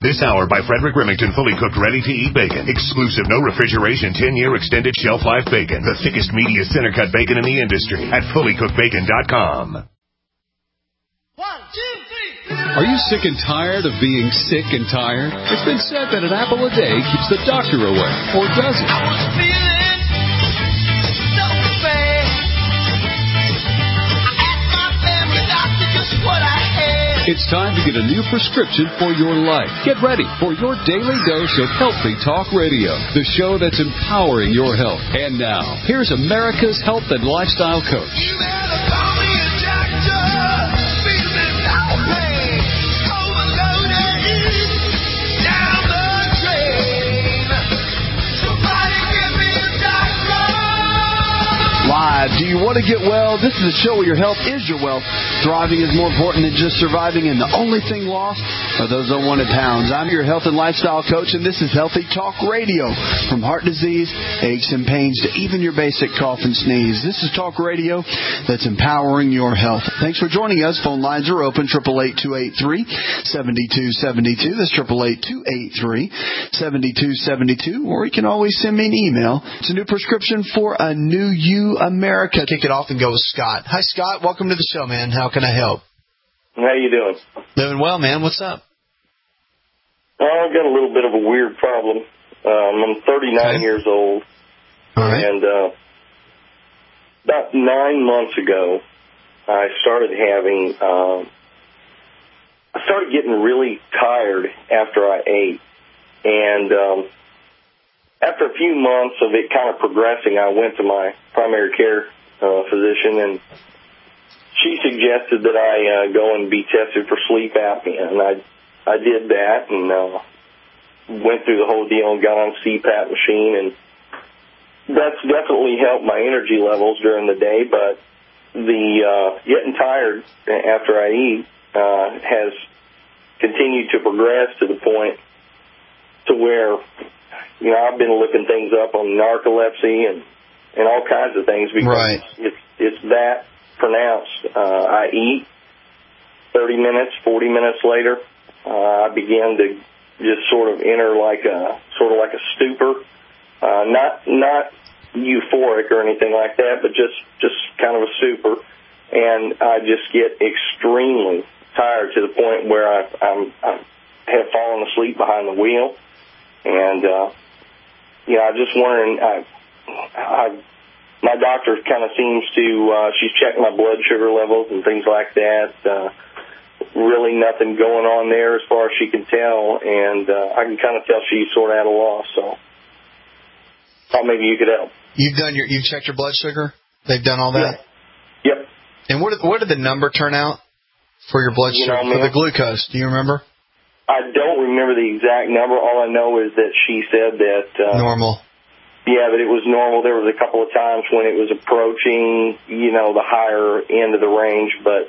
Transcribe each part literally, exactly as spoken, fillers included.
This hour by Frederick Remington, fully cooked, ready-to-eat bacon. Exclusive, no refrigeration, ten-year extended shelf life bacon. The thickest, meatiest center-cut bacon in the industry at fully cooked bacon dot com. One, two, three. Are you sick and tired of being sick and tired? It's been said that an apple a day keeps the doctor away, or does it? I was feeling so bad. I asked my family doctor just what I had. It's time to get a new prescription for your life. Get ready for your daily dose of Healthy Talk Radio, the show that's empowering your health. And now, here's America's health and lifestyle coach. You better call me a doctor. Feeling no pain. Overloaded. Down the drain. Somebody give me a doctor. Live. Do you want to get well? This is a show where your health is your wealth. Thriving is more important than just surviving, and the only thing lost are those unwanted pounds. I'm your health and lifestyle coach, and this is Healthy Talk Radio. From heart disease, aches and pains, to even your basic cough and sneeze. This is Talk Radio that's empowering your health. Thanks for joining us. Phone lines are open, eight eight eight, two eight three, seven two seven two. That's eight eight eight, two eight three, seven two seven two. Or you can always send me an email. It's a new prescription for a new you, America. Kick it off and go with Scott. Hi, Scott. Welcome to the show, man. How can I help? How you doing? Living well, man. What's up? Well, I've got a little bit of a weird problem. Um, I'm thirty-nine Okay. years old, All right. and uh, about nine months ago, I started having, um, I started getting really tired after I ate, and um, after a few months of it kind of progressing, I went to my primary care uh, physician, and she suggested that I uh, go and be tested for sleep apnea, and I I did that and uh, went through the whole deal and got on a C PAP machine, and that's definitely helped my energy levels during the day, but the uh, getting tired after I eat uh, has continued to progress to the point to where, you know, I've been looking things up on narcolepsy and, and all kinds of things because Right. it's, it's that pronounced. Uh, I eat thirty minutes, forty minutes later, uh, I begin to just sort of enter like a sort of like a stupor, uh, not not euphoric or anything like that, but just just kind of a stupor, and I just get extremely tired to the point where I I'm, I have fallen asleep behind the wheel, and uh, you know, I just wondering, I I. My doctor kind of seems to, uh, she's checked my blood sugar levels and things like that. Uh, really nothing going on there as far as she can tell, and uh, I can kind of tell she's sort of at a loss, so thought maybe you could help. You've done your, you've checked your blood sugar? They've done all that? Yeah. Yep. And what did, what did the number turn out for your blood You sugar, know, for man, the glucose? Do you remember? I don't remember the exact number. All I know is that she said that... Uh, Normal. Yeah, but it was normal. There was a couple of times when it was approaching, you know, the higher end of the range, but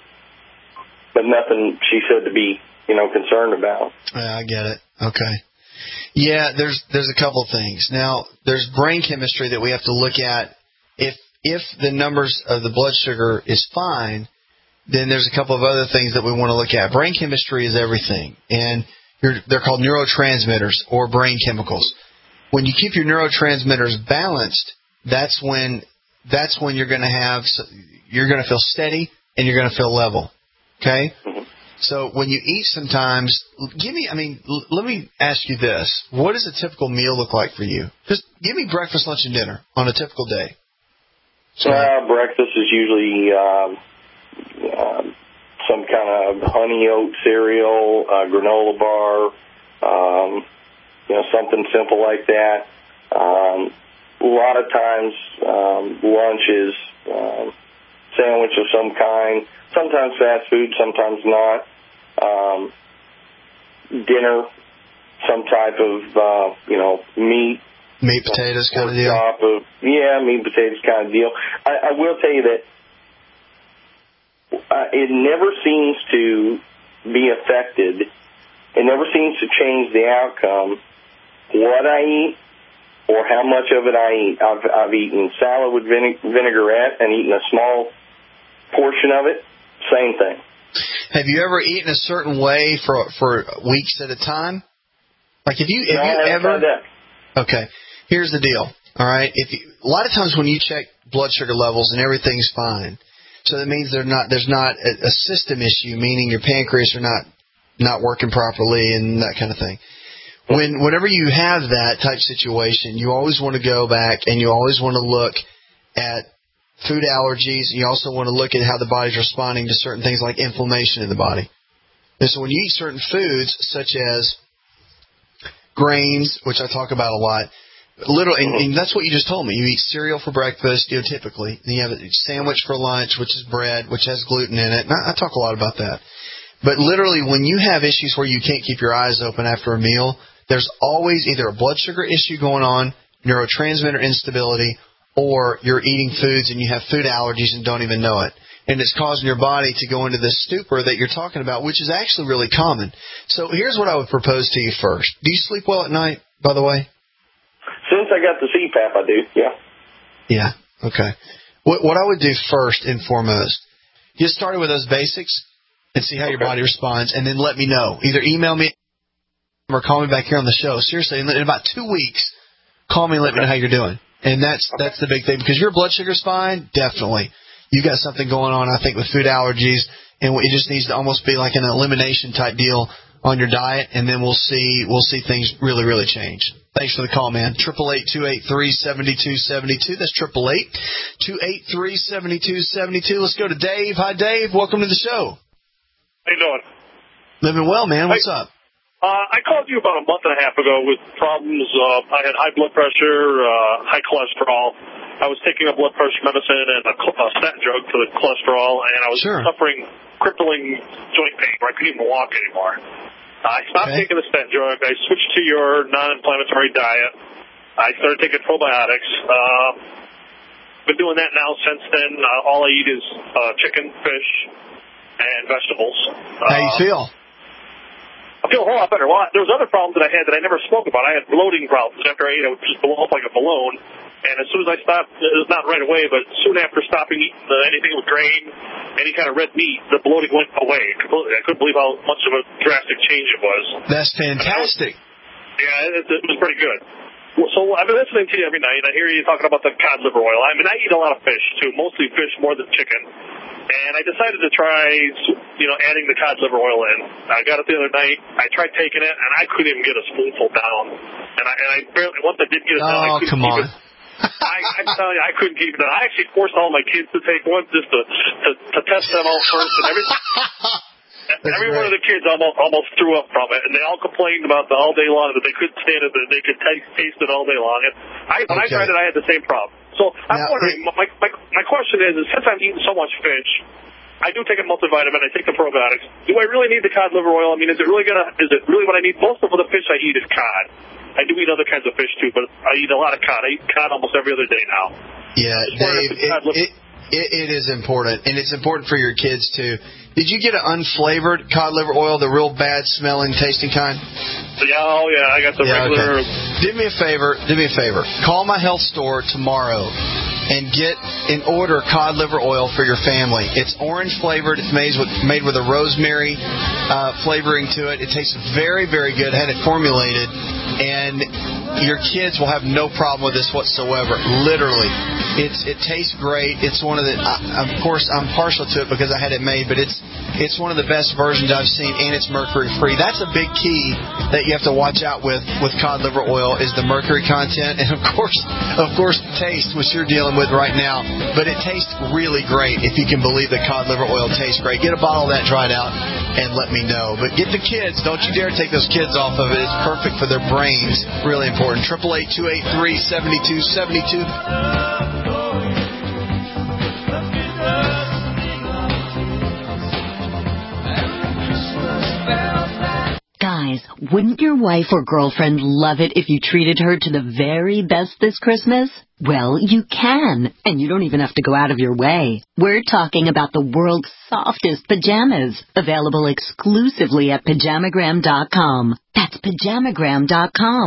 but nothing she said to be, you know, concerned about. Yeah, I get it. Okay. Yeah, there's there's a couple things. Now, there's brain chemistry that we have to look at. If if the numbers of the blood sugar is fine, then there's a couple of other things that we want to look at. Brain chemistry is everything, and you're, they're called neurotransmitters or brain chemicals. When you keep your neurotransmitters balanced, that's when that's when you're going to have you're going to feel steady and you're going to feel level. Okay? Mm-hmm. So when you eat, sometimes give me. I mean, l- let me ask you this: what does a typical meal look like for you? Just give me breakfast, lunch, and dinner on a typical day. So uh, breakfast is usually um, um, some kind of honey oat cereal, uh, granola bar. Um, You know, something simple like that. Um, a lot of times, um, lunch is um, sandwich of some kind. Sometimes fast food, sometimes not. Um, dinner, some type of, uh, you know, meat. Meat, potatoes kind of deal? Of, yeah, meat, potatoes kind of deal. I, I will tell you that uh, it never seems to be affected. It never seems to change the outcome. What I eat or how much of it I eat. I've, I've eaten salad with vine- vinaigrette and eaten a small portion of it. Same thing. Have you ever eaten a certain way for for weeks at a time? Like, have you have No, you I haven't ever? tried that. Okay, here's the deal. All right, if you, a lot of times when you check blood sugar levels and everything's fine, so that means there's not there's not a, a system issue, meaning your pancreas are not not working properly and that kind of thing. When whenever you have that type situation, you always want to go back and you always want to look at food allergies. You also want to look at how the body's responding to certain things like inflammation in the body. And so when you eat certain foods, such as grains, which I talk about a lot, little, and, and that's what you just told me. You eat cereal for breakfast, you know, typically. Then you have a sandwich for lunch, which is bread, which has gluten in it. And I, I talk a lot about that. But literally, when you have issues where you can't keep your eyes open after a meal, there's always either a blood sugar issue going on, neurotransmitter instability, or you're eating foods and you have food allergies and don't even know it. And it's causing your body to go into this stupor that you're talking about, which is actually really common. So here's what I would propose to you first. Do you sleep well at night, by the way? Since I got the C PAP, I do, yeah. Yeah, okay. What, what I would do first and foremost, get started with those basics and see how your body responds, and then let me know. Either email me or call me back here on the show. Seriously, in about two weeks, call me and let me know how you're doing. And that's that's the big thing, because your blood sugar's fine, definitely. You got something going on, I think, with food allergies, and it just needs to almost be like an elimination type deal on your diet, and then we'll see we'll see things really, really change. Thanks for the call, man. Triple eight two eight three seventy two seventy two. That's triple eight two eight three seventy two seventy two. Let's go to Dave. Hi, Dave. Welcome to the show. How you doing? Living well, man. What's I, up? Uh, I called you about a month and a half ago with problems. Uh, I had high blood pressure, uh, high cholesterol. I was taking a blood pressure medicine and a, a statin drug for the cholesterol, and I was sure. suffering crippling joint pain where I couldn't even walk anymore. I stopped okay. taking the statin drug. I switched to your non-inflammatory diet. I started taking probiotics. Uh, been doing that now since then. Uh, all I eat is uh, chicken, fish, and vegetables. How you uh, feel? I feel a whole lot better. Well, there was other problems that I had that I never spoke about. I had bloating problems. After I ate, I would just blow up like a balloon. And as soon as I stopped, it was not right away, but soon after stopping eating uh, anything with grain, any kind of red meat, the bloating went away completely. I couldn't believe how much of a drastic change it was. That's fantastic. Yeah, it, it was pretty good. So I've been listening to you every night. I hear you talking about the cod liver oil. I mean, I eat a lot of fish, too, mostly fish more than chicken. And I decided to try, you know, adding the cod liver oil in. I got it the other night. I tried taking it, and I couldn't even get a spoonful down. And I, and I barely, once I did get it down, I Oh, couldn't come keep on. it. I, I'm telling you, I couldn't keep it down. I actually forced all my kids to take one just to, to, to test them out first. And everything. Every great. one of the kids almost almost threw up from it, and they all complained about the all day long that they couldn't stand it, that they could taste, taste it all day long. And I, when okay. I tried it, I had the same problem. So I'm now, wondering, my, my my question is, is since I'm eating so much fish, I do take a multivitamin, I take the probiotics. Do I really need the cod liver oil? I mean, is it really gonna? Is it really what I need? Most of the fish I eat is cod. I do eat other kinds of fish too, but I eat a lot of cod. I eat cod almost every other day now. Yeah, Dave, it, it, it, it is important, and it's important for your kids too. Did you get an unflavored cod liver oil, the real bad smelling, tasting kind? Yeah, oh yeah, I got the yeah, regular. Okay. Do me a favor. Do me a favor. Call my health store tomorrow and get and order cod liver oil for your family. It's orange flavored. It's made with made with a rosemary uh, flavoring to it. It tastes very, very good. I had it formulated, and your kids will have no problem with this whatsoever. Literally, it's it tastes great. It's one of the. I, of course, I'm partial to it because I had it made, but it's it's one of the best versions I've seen, and it's mercury free. That's a big key that you have to watch out with with cod liver oil is the mercury content, and of course, of course, taste, which you're dealing with right now. But it tastes really great if you can believe that cod liver oil tastes great. Get a bottle of that dried out and let me know. But get the kids. Don't you dare take those kids off of it. It's perfect for their brains. Really important. Triple eight two eight three seventy two seventy two. Guys, wouldn't your wife or girlfriend love it if you treated her to the very best this Christmas? Well, you can, and you don't even have to go out of your way. We're talking about the world's softest pajamas, available exclusively at pajamagram dot com. That's pajamagram dot com.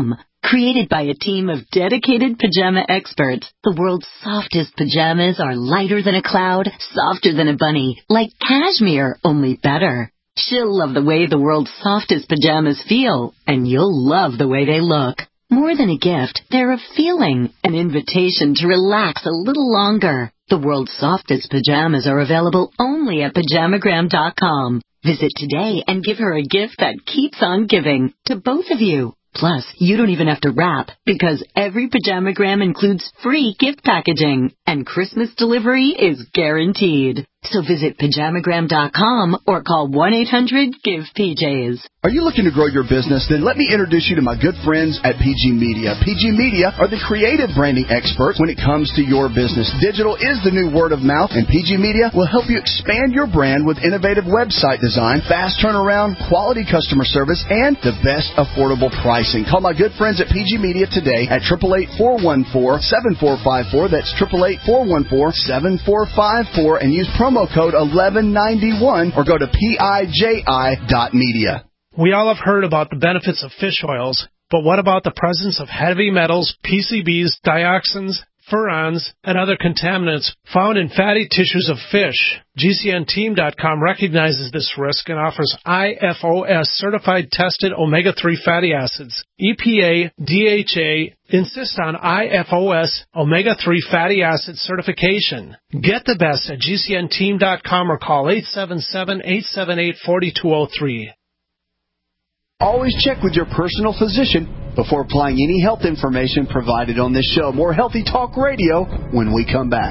Created by a team of dedicated pajama experts, the world's softest pajamas are lighter than a cloud, softer than a bunny, like cashmere, only better. She'll love the way the world's softest pajamas feel, and you'll love the way they look. More than a gift, they're a feeling, an invitation to relax a little longer. The world's softest pajamas are available only at pajamagram dot com. Visit today and give her a gift that keeps on giving to both of you. Plus, you don't even have to wrap because every Pajamagram includes free gift packaging and Christmas delivery is guaranteed. So visit pajamagram dot com or call one eight hundred give P Js. Are you looking to grow your business? Then let me introduce you to my good friends at P G Media. P G Media are the creative branding experts when it comes to your business. Digital is the new word of mouth, and P G Media will help you expand your brand with innovative website design, fast turnaround, quality customer service, and the best affordable pricing. Call my good friends at P G Media today at eight eight eight, four one four, seven four five four. That's eight eight eight, four one four, seven four five four, and use promo code eleven ninety-one or go to piji dot media. We all have heard about the benefits of fish oils, but what about the presence of heavy metals, P C Bs, dioxins, furans, and other contaminants found in fatty tissues of fish? G C N team dot com recognizes this risk and offers I F O S-certified tested omega three fatty acids. E P A, D H A insist on I F O S omega three fatty acid certification. Get the best at G C N team dot com or call eight seven seven, eight seven eight, four two zero three. Always check with your personal physician before applying any health information provided on this show. More Healthy Talk Radio when we come back.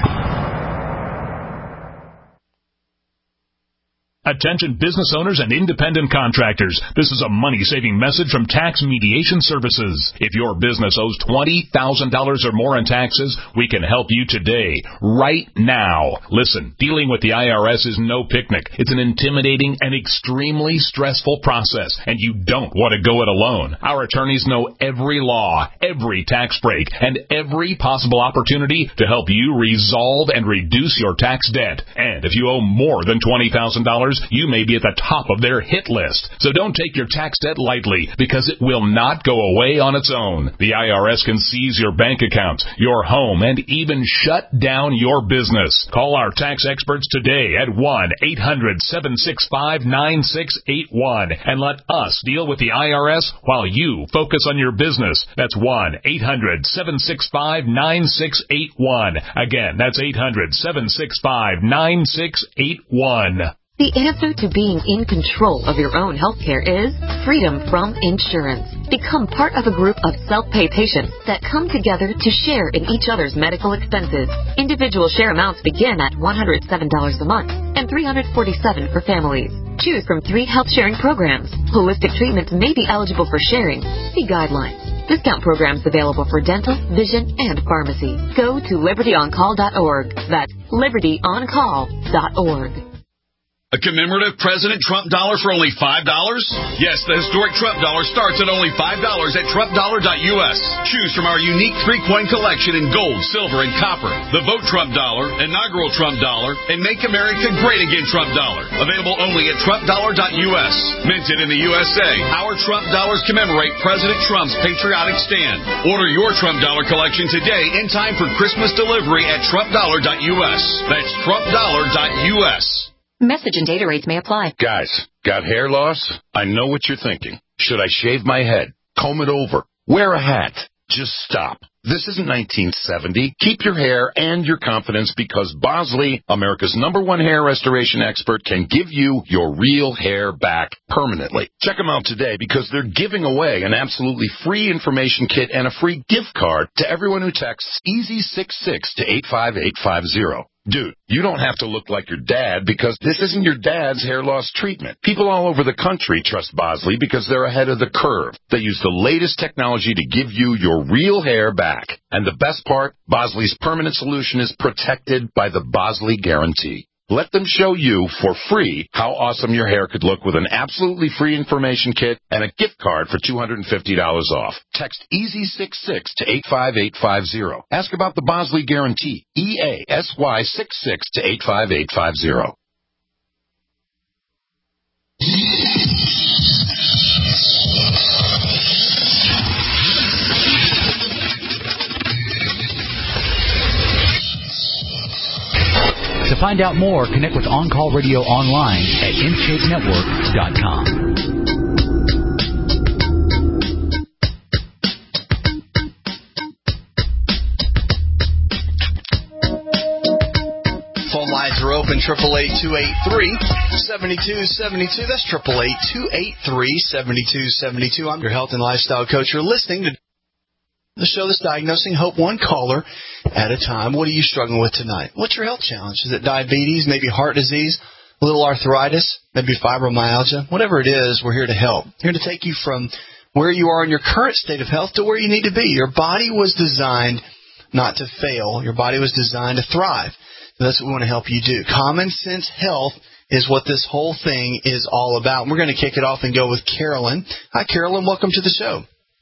Attention business owners and independent contractors. This is a money-saving message from Tax Mediation Services. If your business owes twenty thousand dollars or more in taxes, we can help you today, right now. Listen, dealing with the I R S is no picnic. It's an intimidating and extremely stressful process, and you don't want to go it alone. Our attorneys know every law, every tax break, and every possible opportunity to help you resolve and reduce your tax debt. And if you owe more than twenty thousand dollars, you may be at the top of their hit list. So don't take your tax debt lightly, because it will not go away on its own. The I R S can seize your bank accounts, your home, and even shut down your business. Call our tax experts today at one eight hundred, seven six five, nine six eight one and let us deal with the I R S while you focus on your business. That's one eight hundred, seven six five, nine six eight one. Again, that's eight hundred, seven six five, nine six eight one. The answer to being in control of your own health care is freedom from insurance. Become part of a group of self-pay patients that come together to share in each other's medical expenses. Individual share amounts begin at one hundred seven dollars a month and three hundred forty-seven dollars for families. Choose from three health sharing programs. Holistic treatments may be eligible for sharing. See guidelines. Discount programs available for dental, vision, and pharmacy. Go to liberty on call dot org. That's liberty on call dot org. A commemorative President Trump dollar for only five dollars? Yes, the historic Trump dollar starts at only five dollars at trump dollar dot U S. Choose from our unique three-coin collection in gold, silver, and copper. The Vote Trump dollar, inaugural Trump dollar, and Make America Great Again Trump dollar. Available only at trump dollar dot U S. Minted in the U S A, our Trump dollars commemorate President Trump's patriotic stand. Order your Trump dollar collection today in time for Christmas delivery at trump dollar dot U S. That's trump dollar dot U S. Message and data rates may apply. Guys, got hair loss? I know what you're thinking. Should I shave my head? Comb it over? Wear a hat? Just stop. This isn't nineteen seventy. Keep your hair and your confidence, because Bosley, America's number one hair restoration expert, can give you your real hair back permanently. Check them out today, because they're giving away an absolutely free information kit and a free gift card to everyone who texts easy six six to eight five eight five zero. Dude, you don't have to look like your dad, because this isn't your dad's hair loss treatment. People all over the country trust Bosley because they're ahead of the curve. They use the latest technology to give you your real hair back. And the best part, Bosley's permanent solution is protected by the Bosley Guarantee. Let them show you for free how awesome your hair could look with an absolutely free information kit and a gift card for two hundred fifty dollars off. Text easy six six to eight five eight five zero. Ask about the Bosley Guarantee. E A S Y six six to eight five eight five zero. To find out more, connect with On Call Radio online at in shape network dot com. Phone lines are open, eight eight eight, two eight three, seven two seven two. That's eight eight eight, two eight three, seven two seven two. I'm your health and lifestyle coach. You're listening to the show that's diagnosing hope one caller at a time. What are you struggling with tonight? What's your health challenge? Is it diabetes, maybe heart disease, a little arthritis, maybe fibromyalgia? Whatever it is, we're here to help. Here to take you from where you are in your current state of health to where you need to be. Your body was designed not to fail. Your body was designed to thrive. That's what we want to help you do. Common sense health is what this whole thing is all about. And we're going to kick it off and go with Carolyn. Hi, Carolyn. Welcome to the show.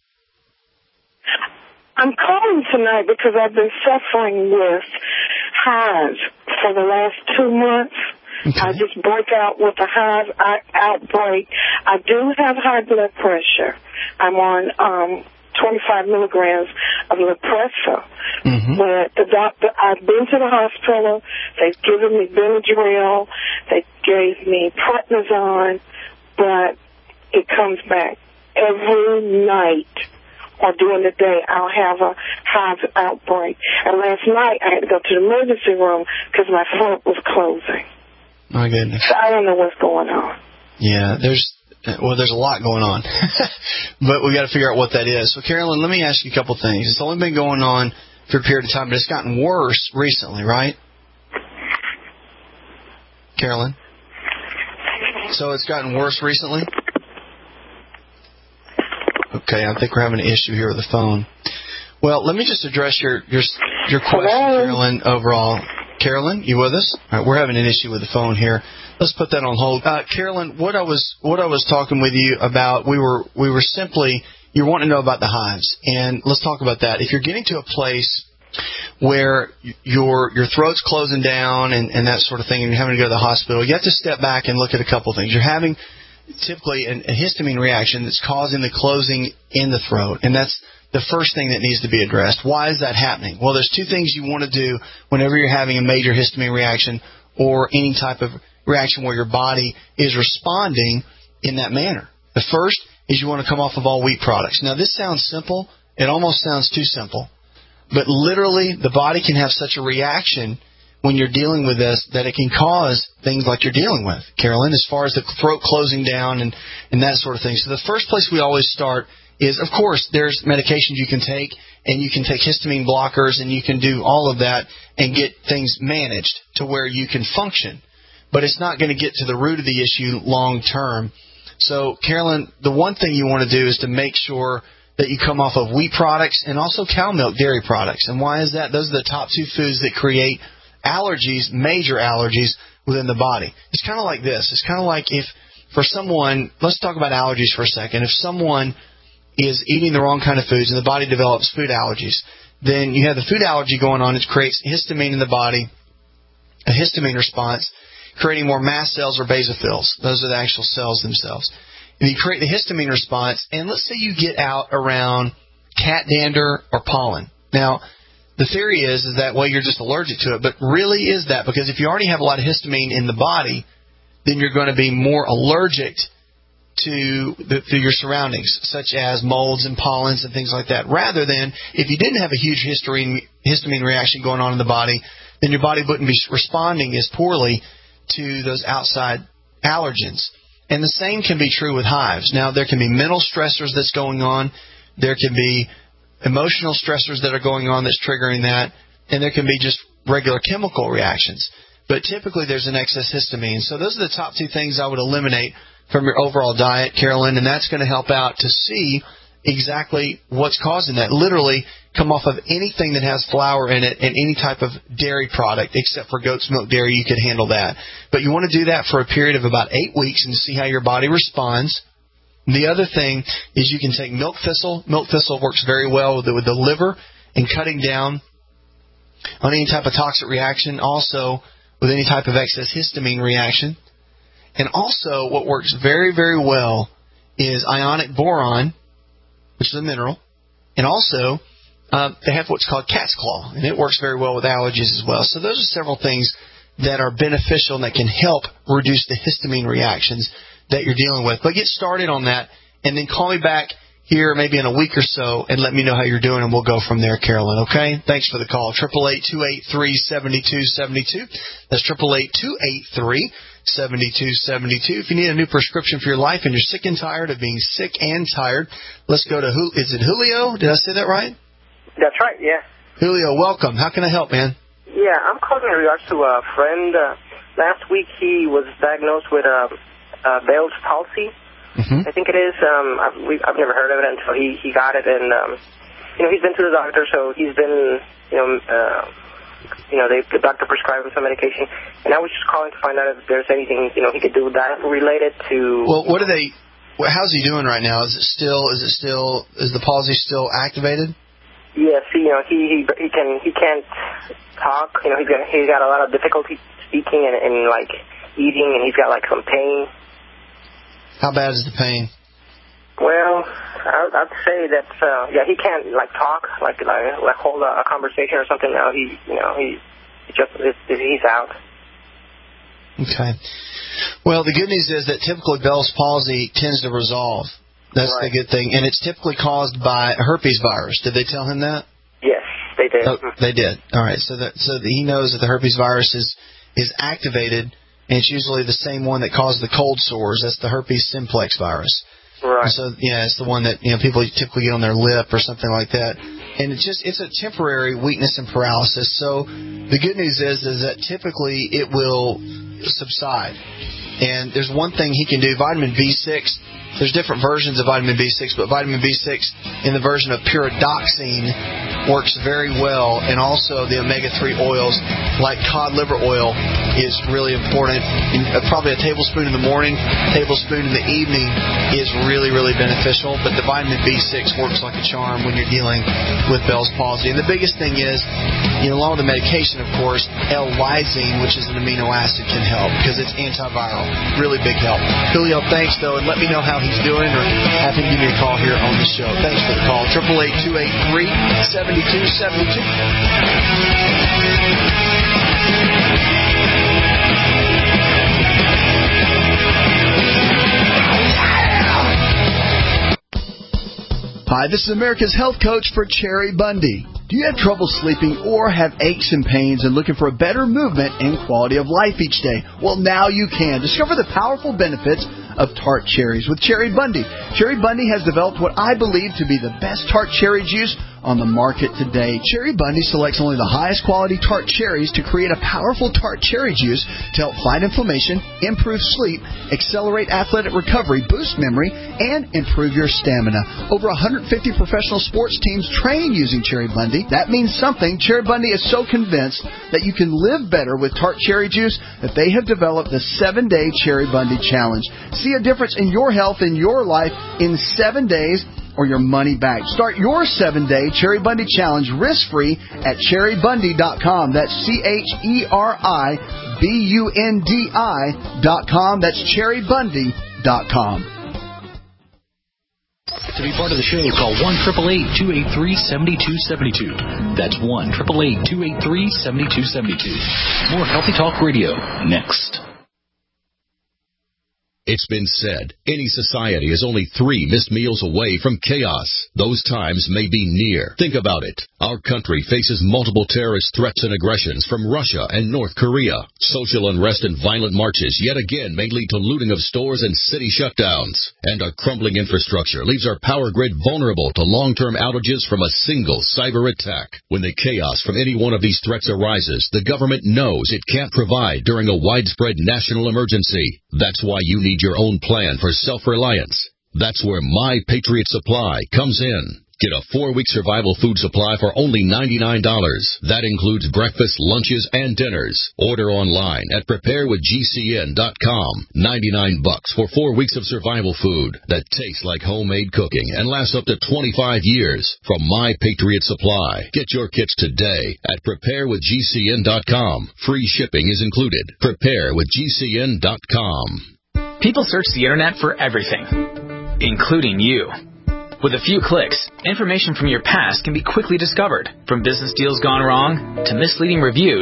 I'm calling tonight because I've been suffering with hives for the last two months. Okay. I just break out with a hive outbreak. I do have high blood pressure. I'm on um, twenty-five milligrams of Lipressa. Mm-hmm. But the doctor, I've been to the hospital. They've given me Benadryl. They gave me prednisone, but it comes back every night or during the day. I'll have a hive outbreak. And last night I had to go to the emergency room because my throat was closing. My goodness. So I don't know what's going on. Yeah, there's well, there's a lot going on, but we got to figure out what that is. So, Carolyn, let me ask you a couple things. It's only been going on for a period of time, but it's gotten worse recently, right? Carolyn? So it's gotten worse recently? Okay, I think we're having an issue here with the phone. Well, let me just address your your, your question, Hello? Carolyn, overall. Carolyn, you with us? All right, we're having an issue with the phone here. Let's put that on hold. Uh, Carolyn, what I was what I was talking with you about, we were we were simply, you're wanting to know about the hives, and let's talk about that. If you're getting to a place where your your throat's closing down and, and that sort of thing, and you're having to go to the hospital, you have to step back and look at a couple of things. You're having typically an, a histamine reaction that's causing the closing in the throat, and that's the first thing that needs to be addressed. Why is that happening? Well, there's two things you want to do whenever you're having a major histamine reaction or any type of reaction where your body is responding in that manner. The first is you want to come off of all wheat products. Now, this sounds simple. It almost sounds too simple. But literally, the body can have such a reaction when you're dealing with this that it can cause things like you're dealing with, Carolyn, as far as the throat closing down and, and that sort of thing. So the first place we always start is, of course, there's medications you can take, and you can take histamine blockers, and you can do all of that and get things managed to where you can function. But it's not going to get to the root of the issue long term. So, Carolyn, the one thing you want to do is to make sure that you come off of wheat products and also cow milk dairy products. And why is that? Those are the top two foods that create allergies, major allergies within the body. It's kind of like this. It's kind of like if for someone, let's talk about allergies for a second. If someone is eating the wrong kind of foods and the body develops food allergies, then you have the food allergy going on. It creates histamine in the body, a histamine response, creating more mast cells or basophils. Those are the actual cells themselves. And you create the histamine response, and let's say you get out around cat dander or pollen. Now, the theory is, is that, well, you're just allergic to it, but really is that? Because if you already have a lot of histamine in the body, then you're going to be more allergic to, the, to your surroundings, such as molds and pollens and things like that, rather than if you didn't have a huge histamine, histamine reaction going on in the body, then your body wouldn't be responding as poorly to those outside allergens. And the same can be true with hives. Now, there can be mental stressors that's going on. There can be emotional stressors that are going on that's triggering that. And there can be just regular chemical reactions. But typically, there's an excess histamine. So those are the top two things I would eliminate from your overall diet, Carolyn, and that's going to help out to see exactly what's causing that. Literally, come off of anything that has flour in it and any type of dairy product, except for goat's milk dairy, you could handle that. But you want to do that for a period of about eight weeks and see how your body responds. The other thing is you can take milk thistle. Milk thistle works very well with the, with the liver and cutting down on any type of toxic reaction, also with any type of excess histamine reaction. And also what works very, very well is ionic boron, which is a mineral, and also uh, they have what's called cat's claw, and it works very well with allergies as well. So those are several things that are beneficial and that can help reduce the histamine reactions that you're dealing with. But get started on that, and then call me back here maybe in a week or so and let me know how you're doing, and we'll go from there, Carolyn, okay? Thanks for the call. eight eight eight, two eight three, seven two seven two. That's eight eight eight, two eight three, seven two seven two. If you need a new prescription for your life and you're sick and tired of being sick and tired, let's go to, is it Julio? Did I say that right? That's right, yeah. Julio, welcome. How can I help, man? Yeah, I'm calling in regards to a friend. Uh, last week he was diagnosed with uh, uh, Bell's palsy. Mm-hmm. I think it is. Um, I've, we, I've never heard of it until he, he got it. And, um, you know, he's been to the doctor, so he's been, you know, uh, you know, they, the doctor prescribed him some medication. And I was just calling to find out if there's anything, you know, he could do with that related to... Well, what are they... How's he doing right now? Is it still... Is it still... Is the palsy still activated? Yes, you know, he he, he can he can't talk. You know, he's got he's got a lot of difficulty speaking and, and like eating, and he's got like some pain. How bad is the pain? Well, I, I'd say that uh, yeah, he can't like talk, like like, like hold a, a conversation or something. Now he you know he, he just he's out. Okay. Well, the good news is that typically Bell's palsy tends to resolve. That's right. The good thing. And it's typically caused by a herpes virus. Did they tell him that? Yes, they did. Oh, they did. All right. So that so that he knows that the herpes virus is, is activated, and it's usually the same one that causes the cold sores. That's the herpes simplex virus. Right. And so, yeah, it's the one that, you know, people typically get on their lip or something like that. And it's just, it's a temporary weakness and paralysis. So the good news is, is that typically it will subside. And there's one thing he can do. Vitamin B six, there's different versions of vitamin B six, but vitamin B six in the version of pyridoxine works very well. And also the omega three oils like cod liver oil is really important. And probably a tablespoon in the morning, tablespoon in the evening is really, really beneficial. But the vitamin B six works like a charm when you're dealing with Bell's palsy. And the biggest thing is, you know, along with the medication, of course, L-lysine, which is an amino acid, can help because it's antiviral. Really big help. Julio, thanks, though, and let me know how he's doing, or have him give me a call here on the show. Thanks for the call. eight eight eight, two eight three, seven two seven two. Hi, this is America's Health Coach for Cherry Bundy. Do you have trouble sleeping or have aches and pains and looking for a better movement and quality of life each day? Well, now you can. Discover the powerful benefits of tart cherries with Cherry Bundy. Cherry Bundy has developed what I believe to be the best tart cherry juice on the market today. Cherry Bundy selects only the highest quality tart cherries to create a powerful tart cherry juice to help fight inflammation, improve sleep, accelerate athletic recovery, boost memory, and improve your stamina. Over one hundred fifty professional sports teams train using Cherry Bundy. That means something. Cherry Bundy is so convinced that you can live better with tart cherry juice that they have developed the seven-day Cherry Bundy Challenge. See a difference in your health and your life in seven days or your money back. Start your seven-day Cherry Bundy Challenge risk-free at cherry bundy dot com. That's C H E R I B U N D I dot com. That's cherry bundy dot com. To be part of the show, call one eight eight eight, two eight three, seven two seven two. That's one eight eight eight, two eight three, seven two seven two. More Healthy Talk Radio next. It's been said, any society is only three missed meals away from chaos. Those times may be near. Think about it. Our country faces multiple terrorist threats and aggressions from Russia and North Korea. Social unrest and violent marches yet again may lead to looting of stores and city shutdowns. And a crumbling infrastructure leaves our power grid vulnerable to long-term outages from a single cyber attack. When the chaos from any one of these threats arises, the government knows it can't provide during a widespread national emergency. That's why you need your own plan for self-reliance. That's where My Patriot Supply comes in. Get a four-week survival food supply for only ninety-nine dollars. That includes breakfast, lunches, and dinners. Order online at prepare with G C N dot com. ninety-nine bucks for four weeks of survival food that tastes like homemade cooking and lasts up to twenty-five years from My Patriot Supply. Get your kits today at prepare with G C N dot com. Free shipping is included. prepare with G C N dot com. People search the internet for everything, including you. With a few clicks, information from your past can be quickly discovered. From business deals gone wrong to misleading reviews,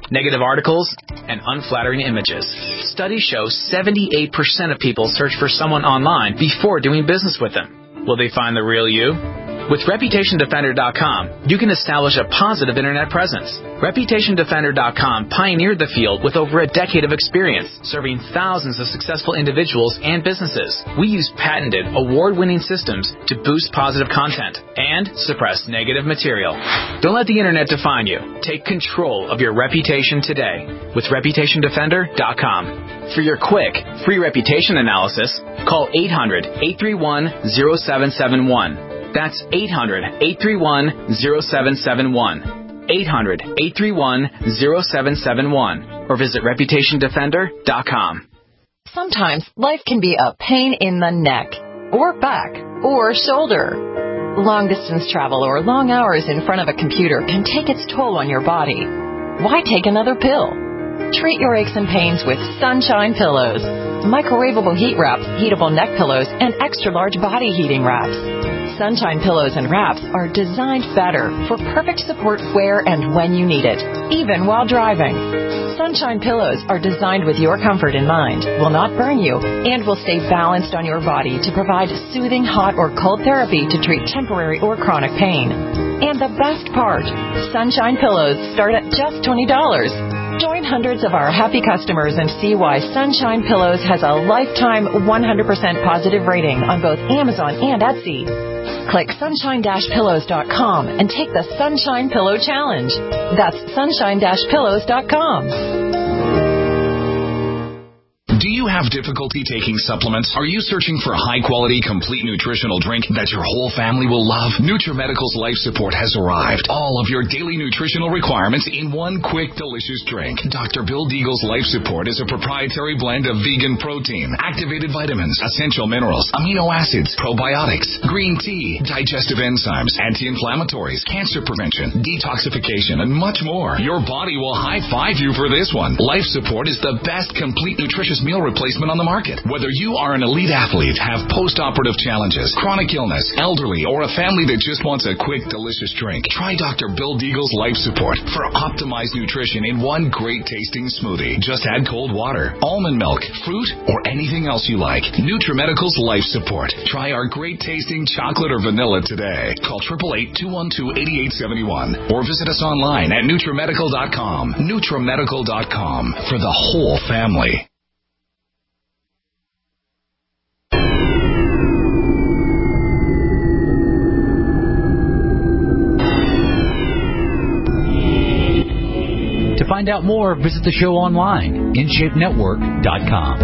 negative articles, and unflattering images. Studies show seventy-eight percent of people search for someone online before doing business with them. Will they find the real you? With Reputation Defender dot com, you can establish a positive internet presence. Reputation Defender dot com pioneered the field with over a decade of experience, serving thousands of successful individuals and businesses. We use patented, award-winning systems to boost positive content and suppress negative material. Don't let the internet define you. Take control of your reputation today with Reputation Defender dot com. For your quick, free reputation analysis, call eight hundred, eight three one, zero seven seven one. That's eight hundred, eight three one, zero seven seven one. eight hundred, eight three one, zero seven seven one. Or visit Reputation Defender dot com. Sometimes life can be a pain in the neck, or back, or shoulder. Long-distance travel or long hours in front of a computer can take its toll on your body. Why take another pill? Treat your aches and pains with Sunshine Pillows. Microwavable heat wraps, heatable neck pillows, and extra-large body heating wraps. Sunshine Pillows and Wraps are designed better for perfect support where and when you need it, even while driving. Sunshine Pillows are designed with your comfort in mind, will not burn you, and will stay balanced on your body to provide soothing hot or cold therapy to treat temporary or chronic pain. And the best part, Sunshine Pillows start at just twenty dollars. Join hundreds of our happy customers and see why Sunshine Pillows has a lifetime one hundred percent positive rating on both Amazon and Etsy. Click sunshine dash pillows dot com and take the Sunshine Pillow Challenge. That's sunshine dash pillows dot com. Do you have difficulty taking supplements? Are you searching for a high-quality, complete nutritional drink that your whole family will love? NutriMedical's Life Support has arrived. All of your daily nutritional requirements in one quick, delicious drink. Doctor Bill Deagle's Life Support is a proprietary blend of vegan protein, activated vitamins, essential minerals, amino acids, probiotics, green tea, digestive enzymes, anti-inflammatories, cancer prevention, detoxification, and much more. Your body will high-five you for this one. Life Support is the best complete nutritious meal replacement on the market. Whether you are an elite athlete, have post-operative challenges, chronic illness, elderly, or a family that just wants a quick, delicious drink, try Doctor Bill Deagle's Life Support for optimized nutrition in one great tasting smoothie. Just add cold water, almond milk, fruit, or anything else you like. NutriMedical's Life Support. Try our great tasting chocolate or vanilla today. Call eight eight eight, two one two, eight eight seven one or visit us online at NutriMedical dot com. NutriMedical dot com for the whole family. To find out more, visit the show online, in shape network dot com.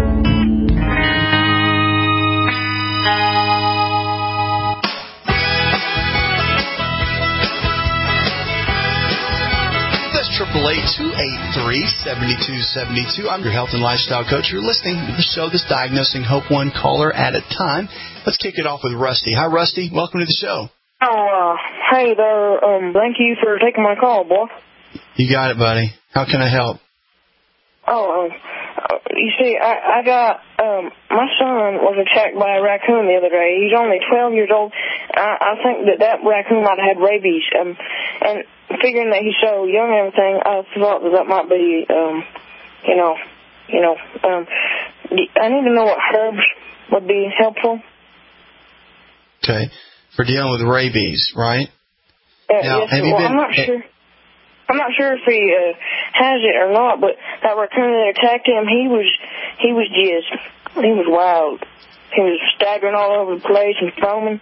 That's triple eight, two eight three, seven two seven two. I'm your health and lifestyle coach. You're listening to the show that's diagnosing hope one caller at a time. Let's kick it off with Rusty. Hi, Rusty. Welcome to the show. Oh, uh, hey there. Um, thank you for taking my call, boy. You got it, buddy. How can I help? Oh, um, uh, you see, I, I got, um, my son was attacked by a raccoon the other day. He's only twelve years old. I, I think that that raccoon might have had rabies. Um, and figuring that he's so young and everything, I thought that that might be, um, you know, you know, um, I need to know what herbs would be helpful. Okay. For dealing with rabies, right? Uh, now, yes, have you well, been, I'm not sure. I'm not sure if he uh, has it or not, but that raccoon that attacked him, he was he was just, he was wild. He was staggering all over the place and foaming.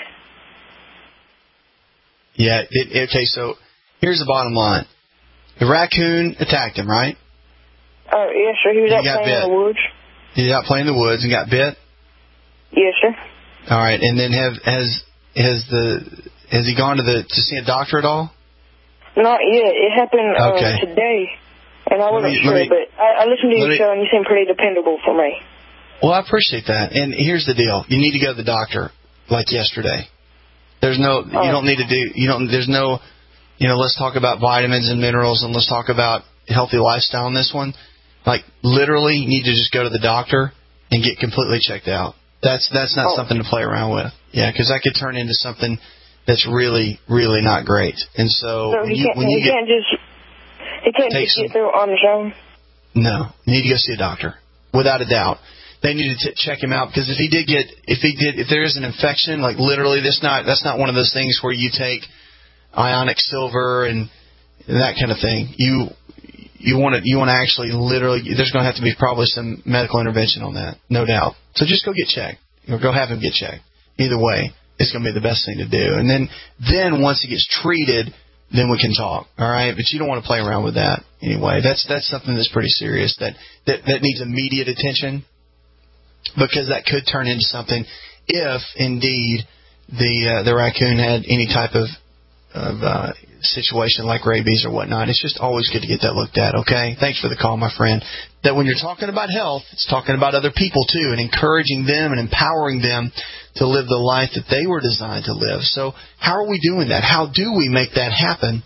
Yeah, it, okay, so here's the bottom line. The raccoon attacked him, right? Oh, uh, yes, sir. He was he out got playing bit. in the woods. He was out playing in the woods and got bit? Yes, sir. All right, and then have has has the has he gone to the to see a doctor at all? Not yet. It happened uh, okay. today, and I wasn't me, sure, me, but I, I listened to your me, show, and you seem pretty dependable for me. Well, I appreciate that. And here's the deal. You need to go to the doctor like yesterday. There's no, oh. you don't need to do, you don't, there's no, you know, let's talk about vitamins and minerals, and let's talk about healthy lifestyle in this one. Like, literally, you need to just go to the doctor and get completely checked out. That's that's not oh. something to play around with. Yeah, because that could turn into something that's really, really not great. And so, so when he you, can't, when you he get, can't just He can't take just some, get through on his own? No. You need to go see a doctor, without a doubt. They need to t- check him out, because if he did get, if he did, if there is an infection, like literally, that's not, that's not one of those things where you take ionic silver and that kind of thing. You, you want to, you want to actually literally, there's going to have to be probably some medical intervention on that, no doubt. So just go get checked, or go have him get checked. Either way, it's going to be the best thing to do. And then, then once he gets treated, then we can talk, all right? But you don't want to play around with that anyway. That's that's something that's pretty serious, that, that, that needs immediate attention, because that could turn into something if, indeed, the uh, the raccoon had any type of, of uh, situation like rabies or whatnot. It's just always good to get that looked at, okay? Thanks for the call, my friend. That when you're talking about health, it's talking about other people, too, and encouraging them and empowering them to live the life that they were designed to live. So how are we doing that? How do we make that happen?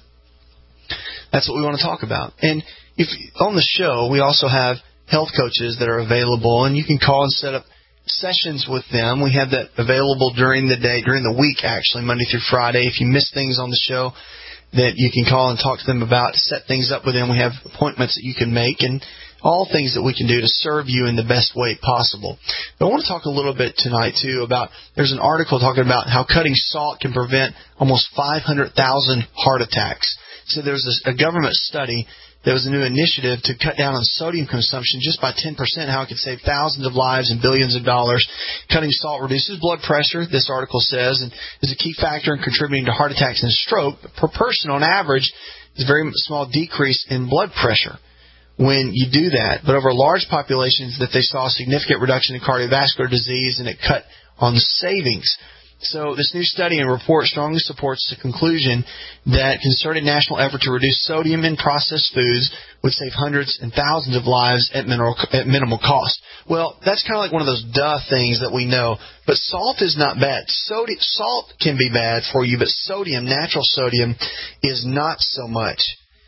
That's what we want to talk about. And if on the show, we also have health coaches that are available, and you can call and set up sessions with them. We have that available during the day, during the week, actually, Monday through Friday. If you miss things on the show that you can call and talk to them about, set things up with them. We have appointments that you can make, and all things that we can do to serve you in the best way possible. But I want to talk a little bit tonight, too, about, there's an article talking about how cutting salt can prevent almost five hundred thousand heart attacks. So there's a government study. There was a new initiative to cut down on sodium consumption just by ten percent, how it could save thousands of lives and billions of dollars. Cutting salt reduces blood pressure, this article says, and is a key factor in contributing to heart attacks and stroke. But per person, on average, is a very small decrease in blood pressure when you do that. But over large populations, that they saw a significant reduction in cardiovascular disease, and it cut on savings. So this new study and report strongly supports the conclusion that concerted national effort to reduce sodium in processed foods would save hundreds and thousands of lives at minimal, at minimal cost. Well, that's kind of like one of those duh things that we know. But salt is not bad. Sodi- salt can be bad for you, but sodium, natural sodium, is not so much.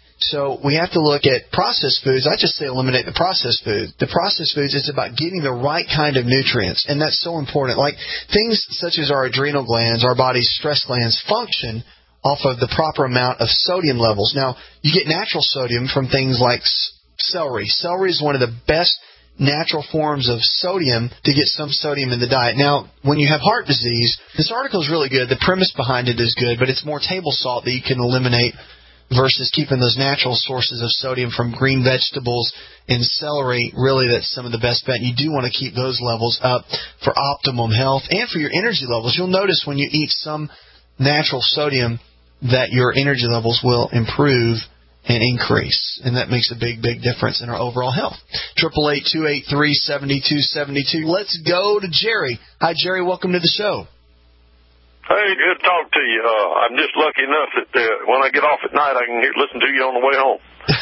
So we have to look at processed foods. I just say eliminate the processed foods. The processed foods is about getting the right kind of nutrients, and that's so important. Like things such as our adrenal glands, our body's stress glands, function off of the proper amount of sodium levels. Now, you get natural sodium from things like celery. Celery is one of the best natural forms of sodium to get some sodium in the diet. Now, when you have heart disease, this article is really good. The premise behind it is good, but it's more table salt that you can eliminate versus keeping those natural sources of sodium from green vegetables and celery. Really, that's some of the best bet. You do want to keep those levels up for optimum health and for your energy levels. You'll notice when you eat some natural sodium that your energy levels will improve and increase, and that makes a big, big difference in our overall health. Triple eight two eight three seventy two seventy two. Let's go to Jerry. Hi, Jerry. Welcome to the show. Hey, good to talk to you. Uh, I'm just lucky enough that uh, when I get off at night, I can hear, listen to you on the way home.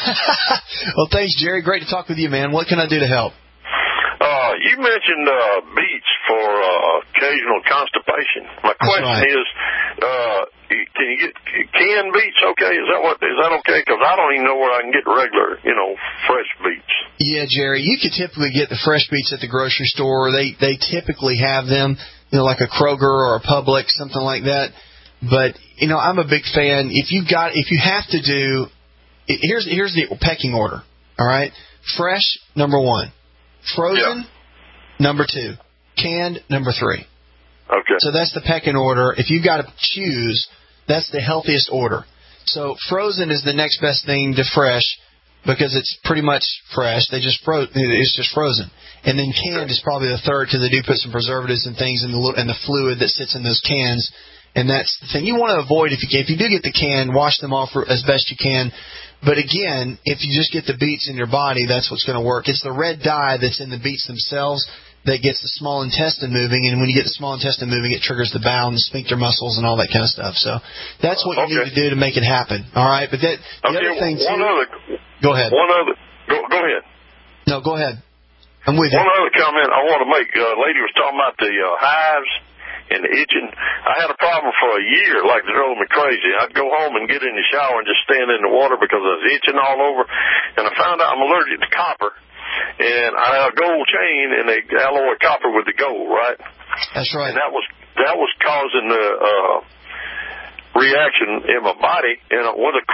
Well, thanks, Jerry. Great to talk with you, man. What can I do to help? Uh, you mentioned uh, beets for uh, occasional constipation. My question right. is, uh, can you get canned beets? Okay, is that what is that okay? Because I don't even know where I can get regular, you know, fresh beets. Yeah, Jerry, you could typically get the fresh beets at the grocery store. They they typically have them, you know, like a Kroger or a Publix, something like that. But you know, I'm a big fan. If you got, if you have to do, here's here's the pecking order. All right, fresh number one. Frozen, yeah. number two. Canned, number three. Okay. So that's the pecking order. If you've got to choose, that's the healthiest order. So frozen is the next best thing to fresh because it's pretty much fresh. They just fro- It's just frozen. And then canned is probably the third because they do put some preservatives and things in the and the fluid that sits in those cans. And that's the thing you want to avoid. If you can. If you do get the can, wash them off as best you can. But again, if you just get the beets in your body, that's what's going to work. It's the red dye that's in the beets themselves that gets the small intestine moving, and when you get the small intestine moving, it triggers the bowel and the sphincter muscles and all that kind of stuff. So that's what you okay. need to do to make it happen. All right, but that the okay, other thing one too. Other, go ahead. One other. Go, go ahead. No, go ahead. I'm with you. One other comment I want to make. A uh, lady was talking about the uh, hives and the itching. I had a problem for a year, like it drove me crazy. I'd go home and get in the shower and just stand in the water because I was itching all over. And I found out I'm allergic to copper. And I had a gold chain, and they alloy copper with the gold, right? That's right. And that was that was causing the uh, reaction in my body. And with a quick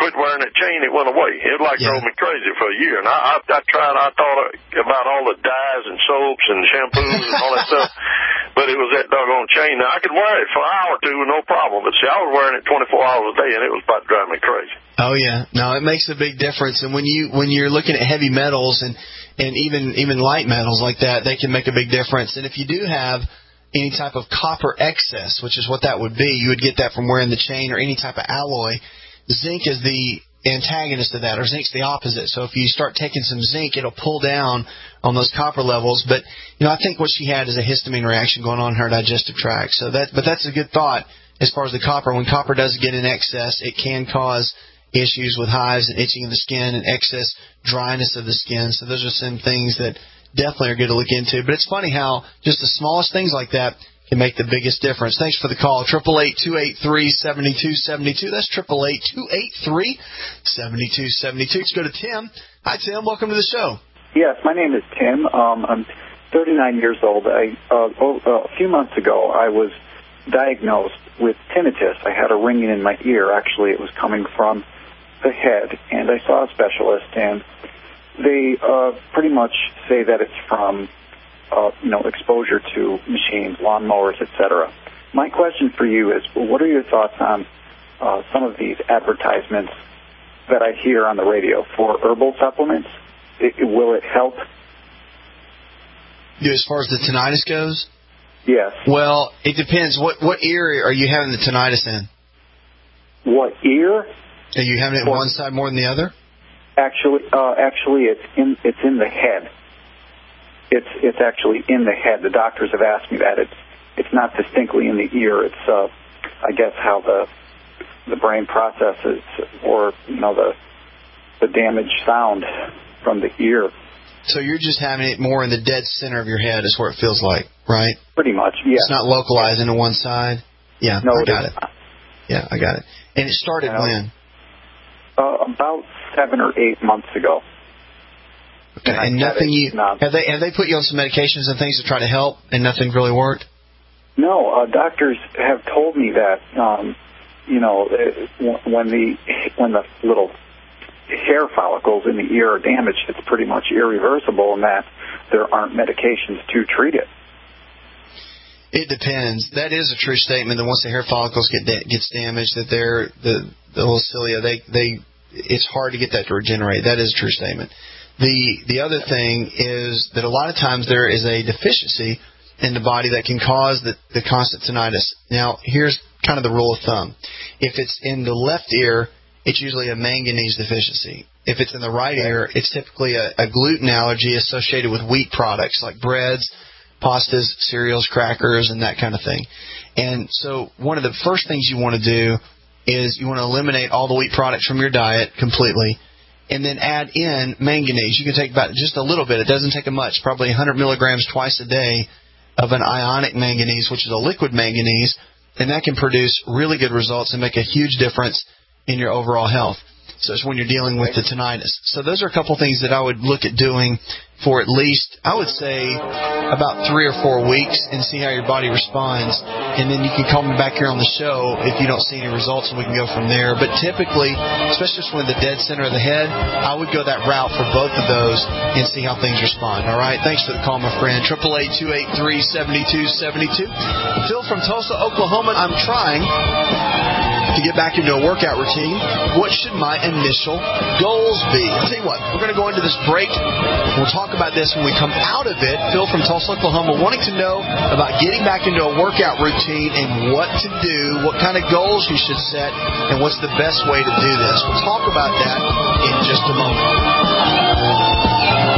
quit wearing that chain, it went away. It like yeah. drove me crazy for a year. And I, I, I tried, I thought about all the dyes and soaps and shampoos and all that stuff, but it was that doggone chain. Now, I could wear it for an hour or two, no problem. But see, I was wearing it twenty-four hours a day, and it was about driving me crazy. Oh yeah, no, it makes a big difference. And when you when you're looking at heavy metals and and even even light metals like that, they can make a big difference. And if you do have any type of copper excess, which is what that would be, you would get that from wearing the chain or any type of alloy. Zinc is the antagonist of that, or zinc's the opposite. So if you start taking some zinc, it'll pull down on those copper levels. But you know, I think what she had is a histamine reaction going on in her digestive tract. So that, but that's a good thought as far as the copper. When copper does get in excess, it can cause issues with hives and itching of the skin and excess dryness of the skin. So those are some things that definitely are good to look into. But it's funny how just the smallest things like that can make the biggest difference. Thanks for the call. eight eight eight, two eight three, seven two seven two. That's eight eight eight, two eight three, seven two seven two. Let's go to Tim. Hi, Tim. Welcome to the show. Yes, my name is Tim. Um, I'm thirty-nine years old. I, uh, oh, uh, a few months ago, I was diagnosed with tinnitus. I had a ringing in my ear. Actually, it was coming from the head, and I saw a specialist, and they uh, pretty much say that it's from, uh, you know, exposure to machines, lawnmowers, et cetera. My question for you is, what are your thoughts on uh, some of these advertisements that I hear on the radio for herbal supplements? It, it, will it help? Yeah, as far as the tinnitus goes? Yes. Well, it depends. What what ear are you having the tinnitus in? What ear? Are you having it on one side more than the other? Actually, uh, actually, it's in it's in the head. It's it's actually in the head. The doctors have asked me that. It's it's not distinctly in the ear. It's uh, I guess how the the brain processes, or you know, the the damaged sound from the ear. So you're just having it more in the dead center of your head, is where it feels like, right? Pretty much, yeah. It's not localizing to one side. Yeah, no, I got it. it. Yeah, I got it. And it started uh, when? Uh, about seven or eight months ago. Okay, and, and nothing you have they have they put you on some medications and things to try to help, and nothing really worked? No, uh, doctors have told me that um, you know, when the when the little hair follicles in the ear are damaged, it's pretty much irreversible, and that there aren't medications to treat it. It depends. That is a true statement. That once the hair follicles get da- gets damaged, that they're the the little cilia, they they it's hard to get that to regenerate. That is a true statement. The the other thing is that a lot of times there is a deficiency in the body that can cause the, the constant tinnitus. Now, here's kind of the rule of thumb. If it's in the left ear, it's usually a manganese deficiency. If it's in the right ear, it's typically a, a gluten allergy associated with wheat products like breads, pastas, cereals, crackers, and that kind of thing. And so one of the first things you want to do is you want to eliminate all the wheat products from your diet completely, and then add in manganese. You can take about just a little bit. It doesn't take much, probably one hundred milligrams twice a day of an ionic manganese, which is a liquid manganese, and that can produce really good results and make a huge difference in your overall health. So it's when you're dealing with the tinnitus. So those are a couple things that I would look at doing for at least, I would say, about three or four weeks and see how your body responds. And then you can call me back here on the show if you don't see any results, and we can go from there. But typically, especially when the dead center of the head, I would go that route for both of those and see how things respond. All right? Thanks for the call, my friend. eight eight eight, two eight three, seven two seven two. Phil from Tulsa, Oklahoma. I'm trying to get back into a workout routine. What should my initial goals be? I'll tell you what, we're going to go into this break. We'll talk about this when we come out of it. Phil from Tulsa, Oklahoma, wanting to know about getting back into a workout routine and what to do, what kind of goals you should set, and what's the best way to do this. We'll talk about that in just a moment.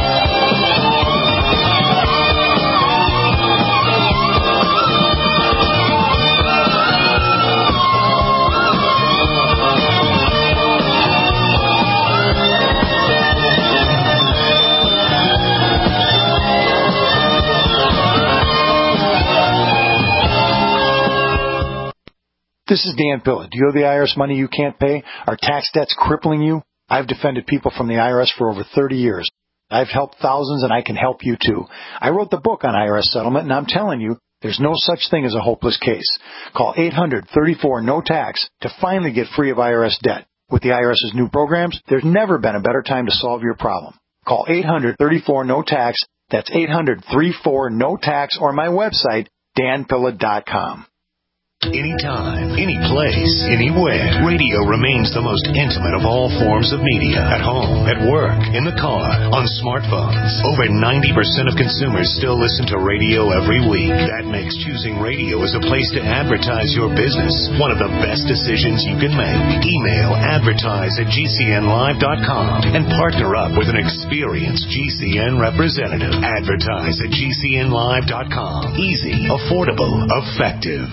This is Dan Pilla. Do you owe the I R S money you can't pay? Are tax debts crippling you? I've defended people from the I R S for over thirty years. I've helped thousands, and I can help you too. I wrote the book on I R S settlement, and I'm telling you, there's no such thing as a hopeless case. Call eight hundred, thirty-four, no tax to finally get free of I R S debt. With the IRS's new programs, there's never been a better time to solve your problem. Call eight hundred, thirty-four, no tax. That's eight hundred, thirty-four, no tax, or my website, dan pilla dot com. Anytime, any place, anywhere. Radio remains the most intimate of all forms of media. At home, at work, in the car, on smartphones. Over ninety percent of consumers still listen to radio every week. That makes choosing radio as a place to advertise your business one of the best decisions you can make. Email advertise at g c n live dot com and partner up with an experienced G C N representative. Advertise at g c n live dot com. Easy, affordable, effective.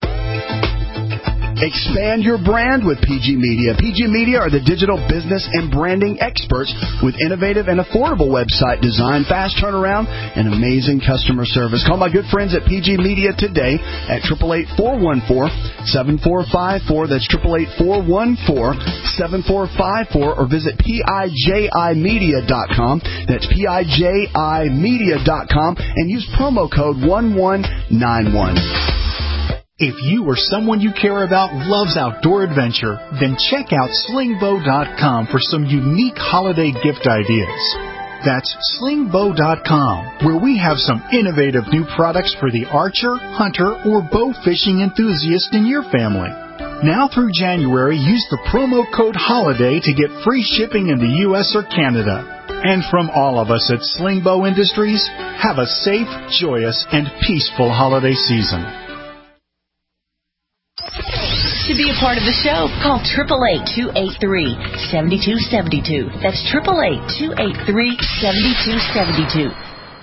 Expand your brand with P G Media. P G Media are the digital business and branding experts with innovative and affordable website design, fast turnaround, and amazing customer service. Call my good friends at P G Media today at eight eight eight, four one four, seven four five four. That's eight eight eight, four one four, seven four five four, or visit P I J I media dot com. That's P I J I media dot com and use promo code one one nine one. If you or someone you care about loves outdoor adventure, then check out sling bow dot com for some unique holiday gift ideas. That's sling bow dot com, where we have some innovative new products for the archer, hunter, or bow fishing enthusiast in your family. Now through January, use the promo code HOLIDAY to get free shipping in the U S or Canada. And from all of us at Sling Bow Industries, have a safe, joyous, and peaceful holiday season. To be a part of the show, call eight eight eight, two eight three, seven two seven two. That's eight eight eight, two eight three, seven two seven two.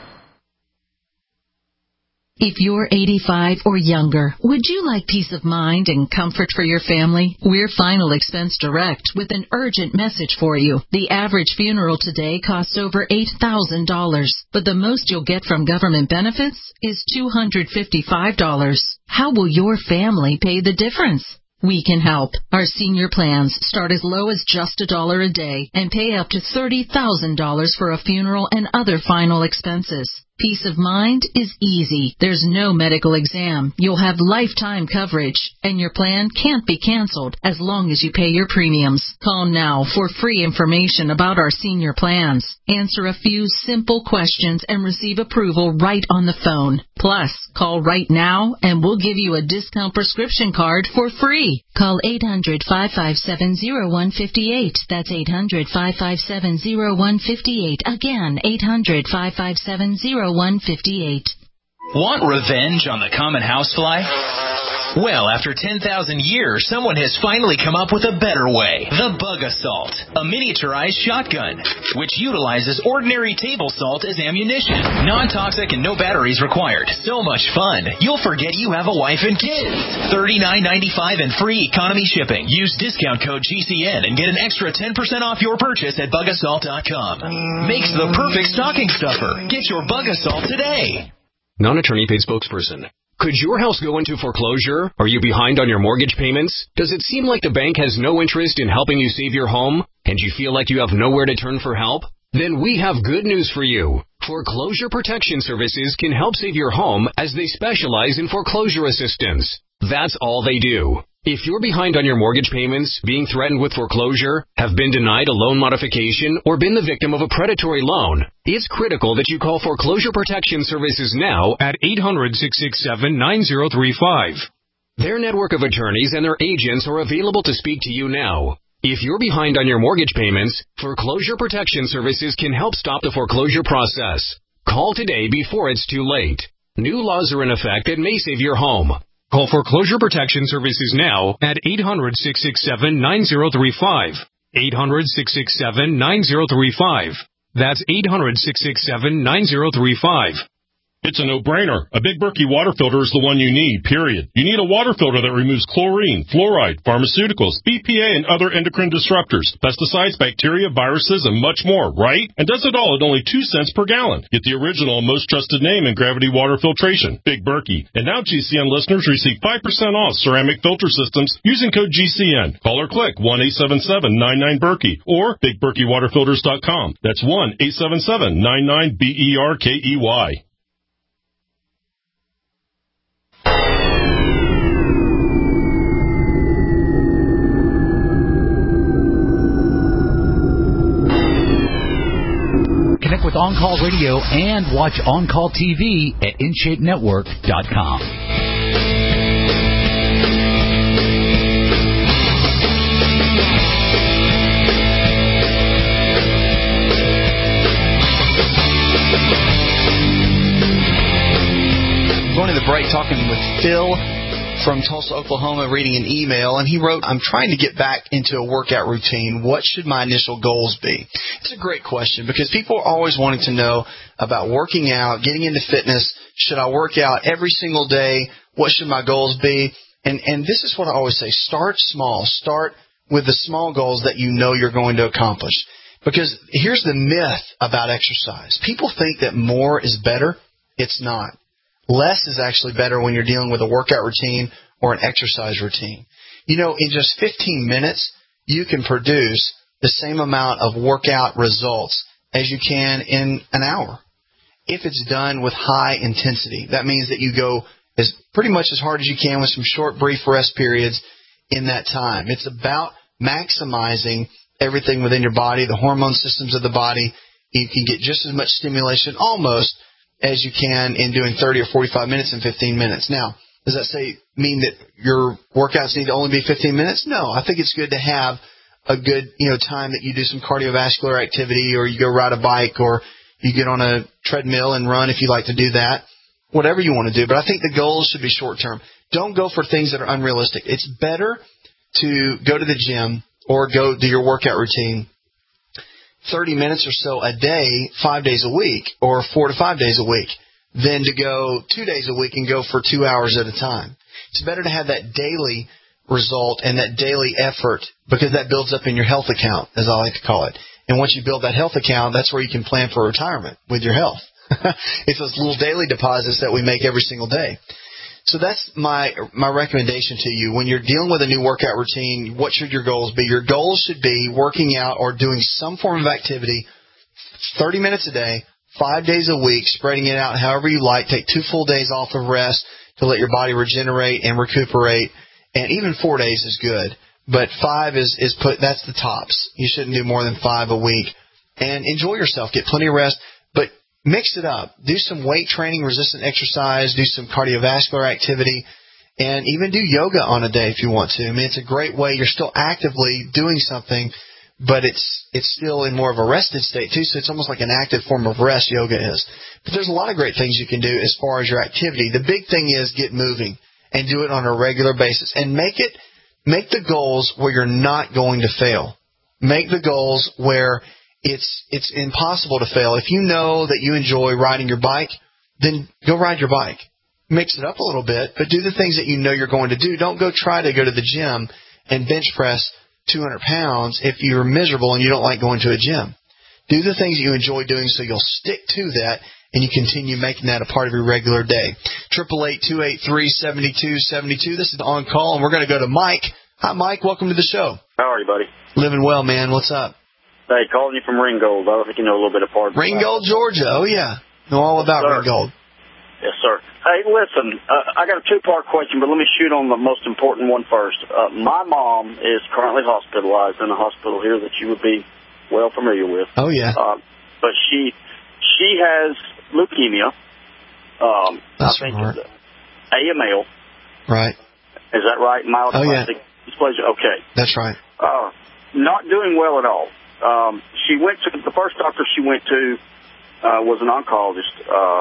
If you're eighty-five or younger, would you like peace of mind and comfort for your family? We're Final Expense Direct with an urgent message for you. The average funeral today costs over eight thousand dollars, but the most you'll get from government benefits is two hundred fifty-five dollars. How will your family pay the difference? We can help. Our senior plans start as low as just a dollar a day and pay up to thirty thousand dollars for a funeral and other final expenses. Peace of mind is easy. There's no medical exam. You'll have lifetime coverage, and your plan can't be canceled as long as you pay your premiums. Call now for free information about our senior plans. Answer a few simple questions and receive approval right on the phone. Plus, call right now and we'll give you a discount prescription card for free. Call eight hundred, five five seven, zero one five eight. That's eight hundred, five five seven, zero one five eight. Again, eight hundred, five five seven, zero one five eight. Want revenge on the common housefly? Well, after ten thousand years, someone has finally come up with a better way. The Bug Assault, a miniaturized shotgun, which utilizes ordinary table salt as ammunition. Non-toxic and no batteries required. So much fun, you'll forget you have a wife and kids. thirty-nine ninety-five and free economy shipping. Use discount code G C N and get an extra ten percent off your purchase at bug assault dot com. Makes the perfect stocking stuffer. Get your Bug Assault today. Non-attorney paid spokesperson. Could your house go into foreclosure? Are you behind on your mortgage payments? Does it seem like the bank has no interest in helping you save your home? And you feel like you have nowhere to turn for help? Then we have good news for you. Foreclosure Protection Services can help save your home as they specialize in foreclosure assistance. That's all they do. If you're behind on your mortgage payments, being threatened with foreclosure, have been denied a loan modification, or been the victim of a predatory loan, it's critical that you call Foreclosure Protection Services now at eight hundred, six six seven, nine zero three five. Their network of attorneys and their agents are available to speak to you now. If you're behind on your mortgage payments, Foreclosure Protection Services can help stop the foreclosure process. Call today before it's too late. New laws are in effect that may save your home. Call Foreclosure Protection Services now at eight hundred, six six seven, nine zero three five. eight hundred, six six seven, nine zero three five. That's eight hundred, six six seven, nine zero three five. It's a no-brainer. A Big Berkey water filter is the one you need, period. You need a water filter that removes chlorine, fluoride, pharmaceuticals, B P A, and other endocrine disruptors, pesticides, bacteria, viruses, and much more, right? And does it all at only two cents per gallon. Get the original and most trusted name in gravity water filtration, Big Berkey. And now G C N listeners receive five percent off ceramic filter systems using code G C N. Call or click one eight seven seven, nine nine, Berkey or big berkey water filters dot com. That's one eight seven seven, nine nine, B E R K E Y. On Call Radio and watch On Call T V at in shape network dot com. Going to the break, talking with Phil from Tulsa, Oklahoma, reading an email, and he wrote, I'm trying to get back into a workout routine. What should my initial goals be? It's a great question because people are always wanting to know about working out, getting into fitness. Should I work out every single day? What should my goals be? And and this is what I always say. Start small. Start with the small goals that you know you're going to accomplish. Because here's the myth about exercise. People think that more is better. It's not. Less is actually better when you're dealing with a workout routine or an exercise routine. You know, in just fifteen minutes, you can produce the same amount of workout results as you can in an hour. If it's done with high intensity, that means that you go as pretty much as hard as you can with some short, brief rest periods in that time. It's about maximizing everything within your body, the hormone systems of the body. You can get just as much stimulation almost as you can in doing thirty or forty-five minutes in fifteen minutes. Now, does that say mean that your workouts need to only be fifteen minutes? No, I think it's good to have a good, you know, time that you do some cardiovascular activity, or you go ride a bike, or you get on a treadmill and run if you like to do that. Whatever you want to do, but I think the goals should be short term. Don't go for things that are unrealistic. It's better to go to the gym or go do your workout routine thirty minutes or so a day, five days a week, or four to five days a week, than to go two days a week and go for two hours at a time. It's better to have that daily result and that daily effort because that builds up in your health account, as I like to call it. And once you build that health account, that's where you can plan for retirement with your health. It's those little daily deposits that we make every single day. So that's my my recommendation to you. When you're dealing with a new workout routine, what should your goals be? Your goals should be working out or doing some form of activity thirty minutes a day, five days a week, spreading it out however you like. Take two full days off of rest to let your body regenerate and recuperate. And even four days is good. But five is, is put, that's the tops. You shouldn't do more than five a week. And enjoy yourself. Get plenty of rest. But mix it up. Do some weight training, resistant exercise, do some cardiovascular activity, and even do yoga on a day if you want to. I mean, it's a great way. You're still actively doing something, but it's it's still in more of a rested state, too, so it's almost like an active form of rest, yoga is. But there's a lot of great things you can do as far as your activity. The big thing is get moving and do it on a regular basis. And make it make the goals where you're not going to fail. Make the goals where It's it's impossible to fail. If you know that you enjoy riding your bike, then go ride your bike. Mix it up a little bit, but do the things that you know you're going to do. Don't go try to go to the gym and bench press two hundred pounds if you're miserable and you don't like going to a gym. Do the things that you enjoy doing so you'll stick to that and you continue making that a part of your regular day. eight eight eight, two eight three, seven two seven two. This is On Call, and we're going to go to Mike. Hi, Mike. Welcome to the show. How are you, buddy? Living well, man. What's up? Hey, calling you from Ringgold. I don't think you know a little bit of part. Ringgold, Georgia. Oh, yeah. Know all about yes, Ringgold. Yes, sir. Hey, listen, uh, I got a two-part question, but let me shoot on the most important one first. Uh, my mom is currently hospitalized in a hospital here that you would be well familiar with. Oh, yeah. Uh, but she she has leukemia. Um, That's I think smart. it's A M L. Right. Is that right? Oh, yeah. Dysplasia. Okay. That's right. Uh, not doing well at all. Um, she went to, the first doctor she went to uh, was an oncologist. Uh,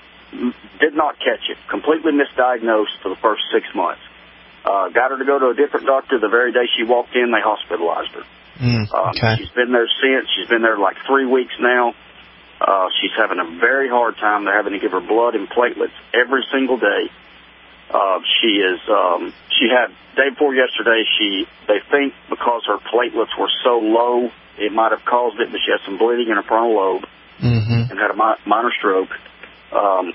did not catch it. Completely misdiagnosed for the first six months. Uh, got her to go to a different doctor. The very day she walked in, they hospitalized her. Mm, okay. Um, she's been there since. She's been there like three weeks now. Uh, she's having a very hard time. They're having to give her blood and platelets every single day. Uh, she is, um, she had, day before yesterday, she, they think because her platelets were so low, it might have caused it, but she had some bleeding in her frontal lobe mm-hmm. and had a mi- minor stroke. Um,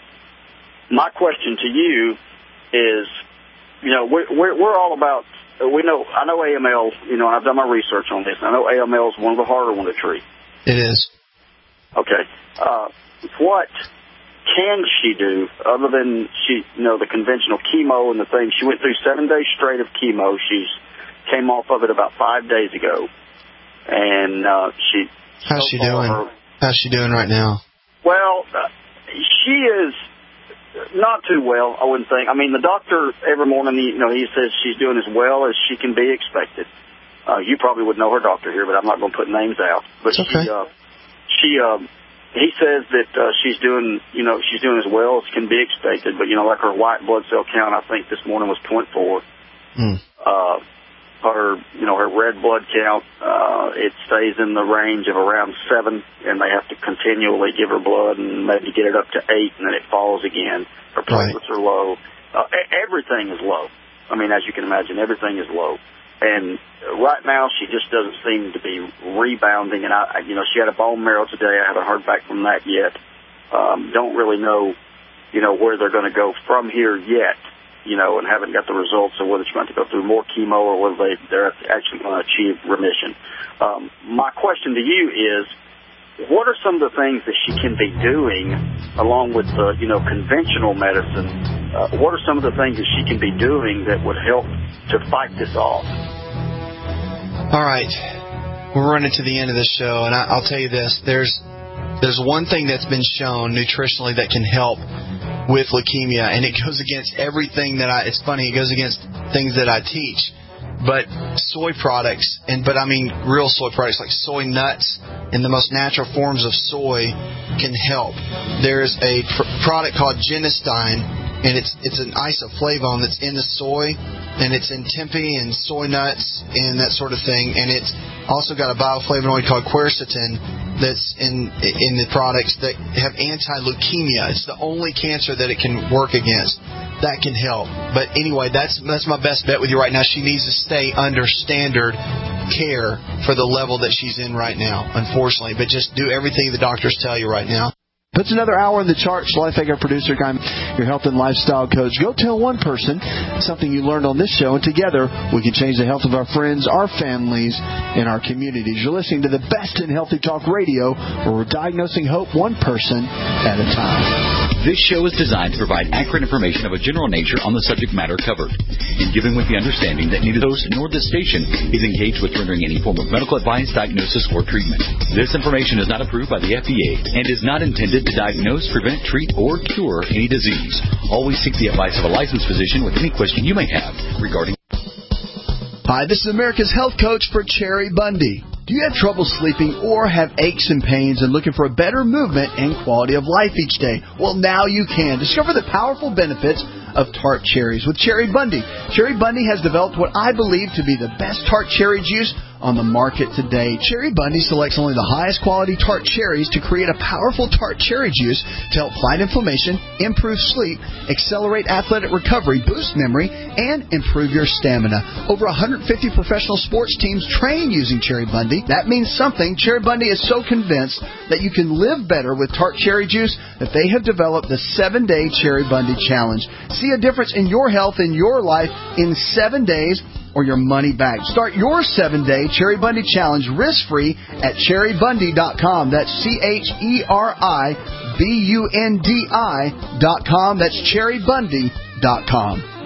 my question to you is, you know, we're, we're, we're all about, we know, I know A M L, you know, I've done my research on this. I know A M L is one of the harder ones to treat. It is. Okay. Uh, what can she do other than she, you know, the conventional chemo and the thing? She went through seven days straight of chemo. She's came off of it about five days ago, and uh, she. How's so she far, doing? Her, How's she doing right now? Well, uh, she is not too well, I wouldn't think. I mean, the doctor every morning, you know, he says she's doing as well as she can be expected. Uh, you probably would know her doctor here, but I'm not going to put names out. But it's okay. she, uh, she, uh, he says that uh, she's doing, you know, she's doing as well as can be expected. But, you know, like her white blood cell count, I think this morning was point four. Mm. Uh, her, you know, her red blood count, uh, it stays in the range of around seven, and they have to continually give her blood and maybe get it up to eight, and then it falls again. Her platelets right. are low. Uh, everything is low. I mean, as you can imagine, everything is low. And right now, she just doesn't seem to be rebounding. And I, you know, she had a bone marrow today. I haven't heard back from that yet. Um, don't really know, you know, where they're going to go from here yet. You know, and haven't got the results of whether she's going to go through more chemo or whether they, they're actually going to achieve remission. Um, my question to you is, what are some of the things that she can be doing along with the, you know, conventional medicine? Uh, what are some of the things that she can be doing that would help to fight this off? All right. We're running to the end of this show, and I, I'll tell you this. There's, there's one thing that's been shown nutritionally that can help with leukemia, and it goes against everything that I, it's funny, it goes against things that I teach, but soy products, and but I mean real soy products like soy nuts and the most natural forms of soy can help. There's a pr- product called Genistein, and it's it's an isoflavone that's in the soy, and it's in tempeh and soy nuts and that sort of thing, and it's also got a bioflavonoid called quercetin that's in in the products that have anti-leukemia. It's the only cancer that it can work against. That can help. But anyway, that's that's my best bet with you right now. She needs to stay under standard care for the level that she's in right now, unfortunately. But just do everything the doctors tell you right now. Puts another hour in the charts. Lifehacker producer guy, your health and lifestyle coach. Go tell one person something you learned on this show, and together we can change the health of our friends, our families, and our communities. You're listening to the best in Healthy Talk Radio, where we're diagnosing hope one person at a time. This show is designed to provide accurate information of a general nature on the subject matter covered, and given with the understanding that neither host nor this station is engaged with rendering any form of medical advice, diagnosis, or treatment. This information is not approved by the F D A and is not intended to diagnose, prevent, treat, or cure any disease. Always seek the advice of a licensed physician with any question you may have regarding. Hi, this is America's health coach for Cherry Bundy. Do you have trouble sleeping or have aches and pains and looking for a better movement and quality of life each day? Well, now you can. Discover the powerful benefits of tart cherries with Cherry Bundy. Cherry Bundy has developed what I believe to be the best tart cherry juice on the market today. Cherry Bundy selects only the highest quality tart cherries to create a powerful tart cherry juice to help fight inflammation, improve sleep, accelerate athletic recovery, boost memory, and improve your stamina. Over one hundred fifty professional sports teams train using Cherry Bundy. That means something. Cherry Bundy is so convinced that you can live better with tart cherry juice that they have developed the seven-day Cherry Bundy Challenge. See a difference in your health and your life in seven days or your money back. Start your seven-day Cherry Bundy Challenge risk-free at cherry bundy dot com. That's C H E R I B U N D I dot com. That's cherry bundy dot com.